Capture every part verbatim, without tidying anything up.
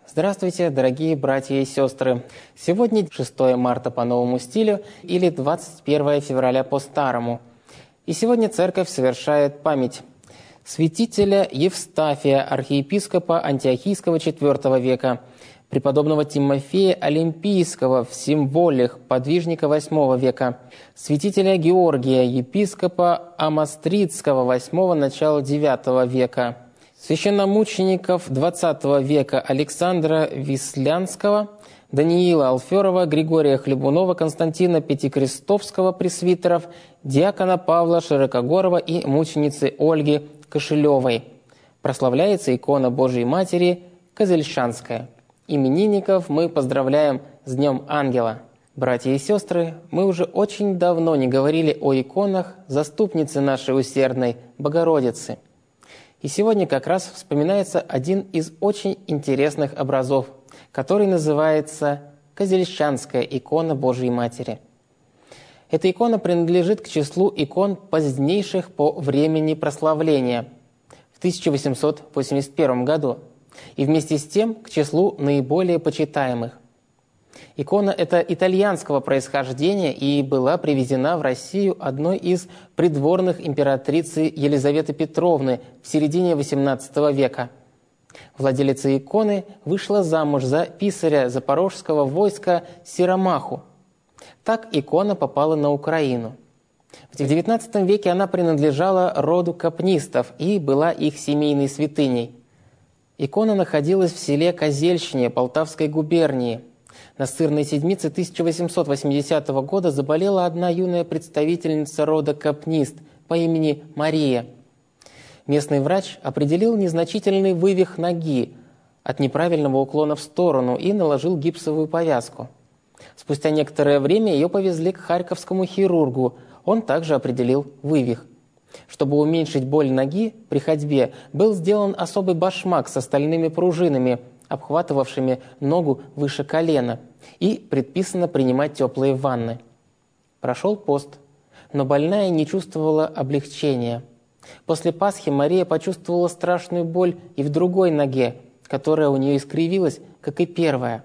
Здравствуйте, дорогие братья и сестры! Сегодня шестое марта по новому стилю или двадцать первое февраля по старому. И сегодня церковь совершает память святителя Евстафия, архиепископа Антиохийского четвёртого века, преподобного Тимофея Олимпийского в Символях, подвижника восьмого века, святителя Георгия, епископа Амастридского восьмого начала девятого века, священномучеников двадцатого века Александра Вислянского, Даниила Алферова, Григория Хлебунова, Константина Пятикрестовского, пресвитеров, диакона Павла Широкогорова и мученицы Ольги Кошелевой. Прославляется икона Божией Матери Козельщанская. Именинников мы поздравляем с Днем Ангела. Братья и сестры, мы уже очень давно не говорили о иконах заступницы нашей усердной Богородицы. И сегодня как раз вспоминается один из очень интересных образов, который называется Козельщанская икона Божией Матери. Эта икона принадлежит к числу икон позднейших по времени прославления в тысяча восемьсот восемьдесят первом году и вместе с тем к числу наиболее почитаемых. Икона эта итальянского происхождения и была привезена в Россию одной из придворных императрицы Елизаветы Петровны в середине восемнадцатого века. Владелица иконы вышла замуж за писаря запорожского войска Сиромаху. Так икона попала на Украину. В девятнадцатом веке она принадлежала роду капнистов и была их семейной святыней. Икона находилась в селе Козельщине Полтавской губернии. На сырной седмице тысяча восемьсот восьмидесятого года заболела одна юная представительница рода капнист по имени Мария. Местный врач определил незначительный вывих ноги от неправильного уклона в сторону и наложил гипсовую повязку. Спустя некоторое время ее повезли к харьковскому хирургу. Он также определил вывих. Чтобы уменьшить боль ноги при ходьбе, был сделан особый башмак с стальными пружинами, обхватывавшими ногу выше колена, и предписано принимать теплые ванны. Прошел пост, но больная не чувствовала облегчения. После Пасхи Мария почувствовала страшную боль и в другой ноге, которая у нее искривилась, как и первая.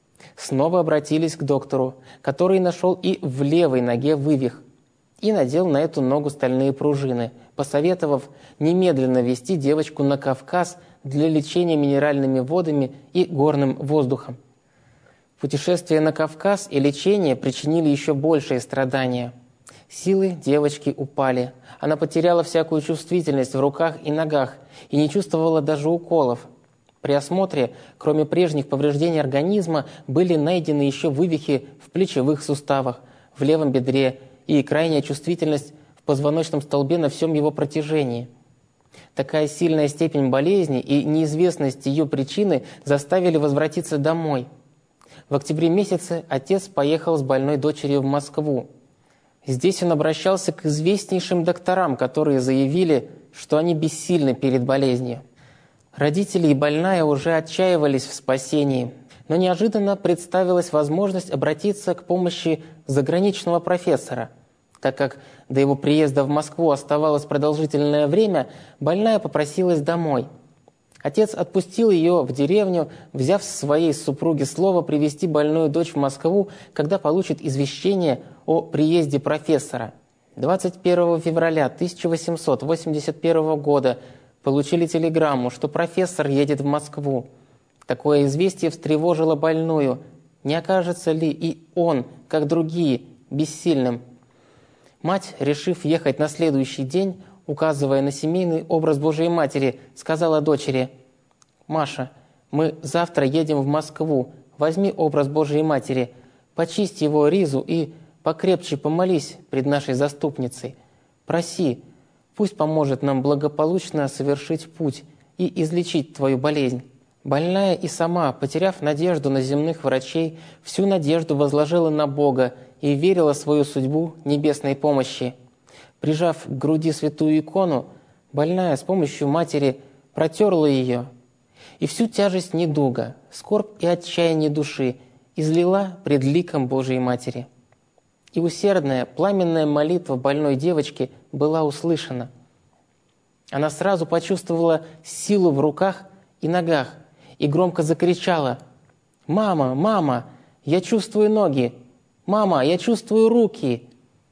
Снова обратились к доктору, который нашел и в левой ноге вывих, и надел на эту ногу стальные пружины, посоветовав немедленно везти девочку на Кавказ для лечения минеральными водами и горным воздухом. Путешествие на Кавказ и лечение причинили еще большие страдания. Силы девочки упали. Она потеряла всякую чувствительность в руках и ногах и не чувствовала даже уколов. При осмотре, кроме прежних повреждений организма, были найдены еще вывихи в плечевых суставах, в левом бедре и крайняя чувствительность в позвоночном столбе на всем его протяжении. Такая сильная степень болезни и неизвестность ее причины заставили возвратиться домой. В октябре месяце отец поехал с больной дочерью в Москву. Здесь он обращался к известнейшим докторам, которые заявили, что они бессильны перед болезнью. Родители и больная уже отчаивались в спасении, но неожиданно представилась возможность обратиться к помощи заграничного профессора. Так как до его приезда в Москву оставалось продолжительное время, больная попросилась домой. Отец отпустил ее в деревню, взяв с своей супруги слово привезти больную дочь в Москву, когда получит извещение о приезде профессора. двадцать первого февраля тысяча восемьсот восемьдесят первого года получили телеграмму, что профессор едет в Москву. Такое известие встревожило больную. Не окажется ли и он, как другие, бессильным? Мать, решив ехать на следующий день, указывая на семейный образ Божией Матери, сказала дочери: «Маша, мы завтра едем в Москву, возьми образ Божией Матери, почисть его ризу и покрепче помолись пред нашей заступницей. Проси, пусть поможет нам благополучно совершить путь и излечить твою болезнь». Больная и сама, потеряв надежду на земных врачей, всю надежду возложила на Бога и верила свою судьбу небесной помощи. Прижав к груди святую икону, больная с помощью матери протерла ее, и всю тяжесть недуга, скорбь и отчаяние души излила пред ликом Божией Матери. И усердная, пламенная молитва больной девочки была услышана. Она сразу почувствовала силу в руках и ногах и громко закричала: «Мама, мама, я чувствую ноги! Мама, я чувствую руки!»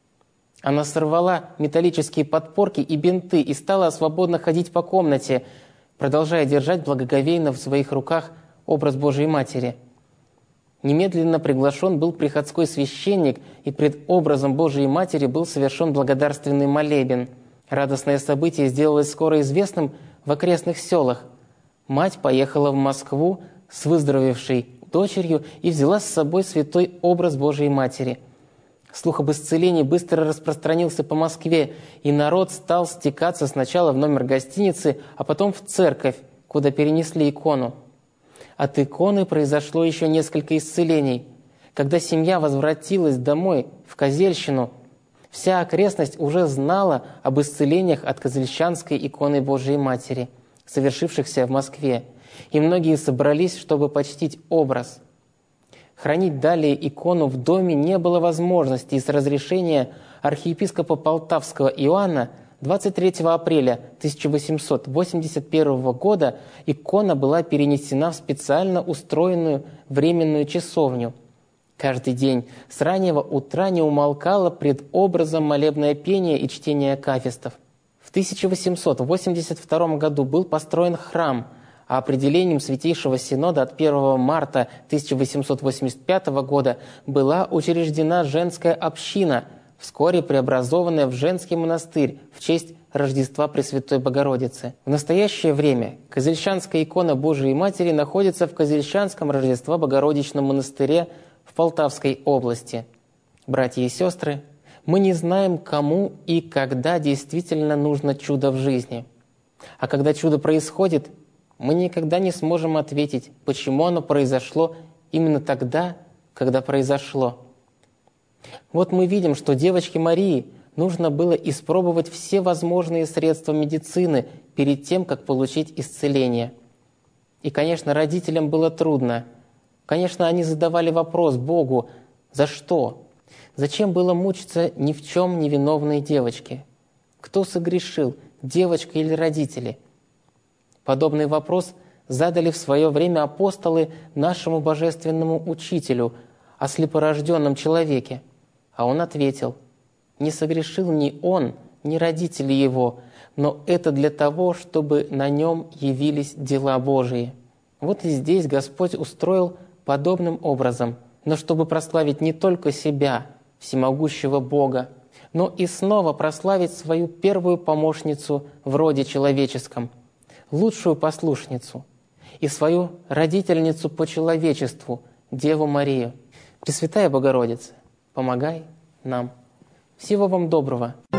Она сорвала металлические подпорки и бинты и стала свободно ходить по комнате, продолжая держать благоговейно в своих руках образ Божией Матери. Немедленно приглашен был приходской священник, и пред образом Божией Матери был совершен благодарственный молебен. Радостное событие сделалось скоро известным в окрестных селах. Мать поехала в Москву с выздоровевшей дочерью и взяла с собой святой образ Божией Матери. Слух об исцелении быстро распространился по Москве, и народ стал стекаться сначала в номер гостиницы, а потом в церковь, куда перенесли икону. От иконы произошло еще несколько исцелений. Когда семья возвратилась домой, в Козельщину, вся окрестность уже знала об исцелениях от Козельщанской иконы Божией Матери, совершившихся в Москве, и многие собрались, чтобы почтить образ. Хранить далее икону в доме не было возможности, и с разрешения архиепископа Полтавского Иоанна двадцать третьего апреля тысяча восемьсот восемьдесят первого года икона была перенесена в специально устроенную временную часовню. Каждый день с раннего утра не умолкало пред образом молебное пение и чтение акафистов. В тысяча восемьсот восемьдесят втором году был построен храм, а определением Святейшего Синода от первого марта тысяча восемьсот восемьдесят пятого года была учреждена женская община, вскоре преобразованная в женский монастырь в честь Рождества Пресвятой Богородицы. В настоящее время Козельщанская икона Божией Матери находится в Козельщанском Рождества Богородичном монастыре в Полтавской области. Братья и сестры, мы не знаем, кому и когда действительно нужно чудо в жизни. А когда чудо происходит, мы никогда не сможем ответить, почему оно произошло именно тогда, когда произошло. Вот мы видим, что девочке Марии нужно было испробовать все возможные средства медицины перед тем, как получить исцеление. И, конечно, родителям было трудно. Конечно, они задавали вопрос Богу: за что? Зачем было мучиться ни в чем невиновной девочке? Кто согрешил, девочка или родители? Подобный вопрос задали в свое время апостолы нашему божественному учителю о слепорожденном человеке. А он ответил: «Не согрешил ни он, ни родители его, но это для того, чтобы на нем явились дела Божии». Вот и здесь Господь устроил подобным образом, но чтобы прославить не только себя, всемогущего Бога, но и снова прославить свою первую помощницу в роде человеческом, лучшую послушницу, и свою родительницу по человечеству, Деву Марию. Пресвятая Богородица, помогай нам. Всего вам доброго!